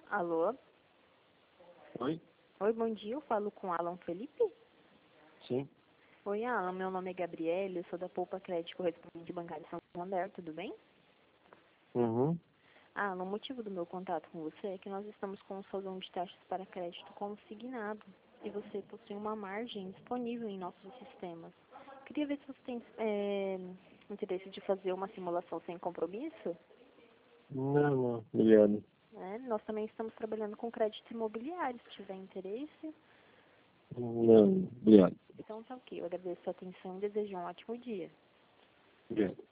Alô? Oi? Oi, bom dia. Eu falo com Alan Felipe? Sim. Oi, Alan. Meu nome é Gabriele. Eu sou da Poupa Crédito Correspondente Bancário São André. Tudo bem? Uhum. Alan, o motivo do meu contato com você é que nós estamos com um salão de taxas para crédito consignado e você possui uma margem disponível em nossos sistemas. Queria ver se você tem interesse de fazer uma simulação sem compromisso. Não, obrigado. Nós também estamos trabalhando com crédito imobiliário, se tiver interesse. Não, obrigado. Então tá ok. Eu agradeço a sua atenção e desejo um ótimo dia. Obrigado.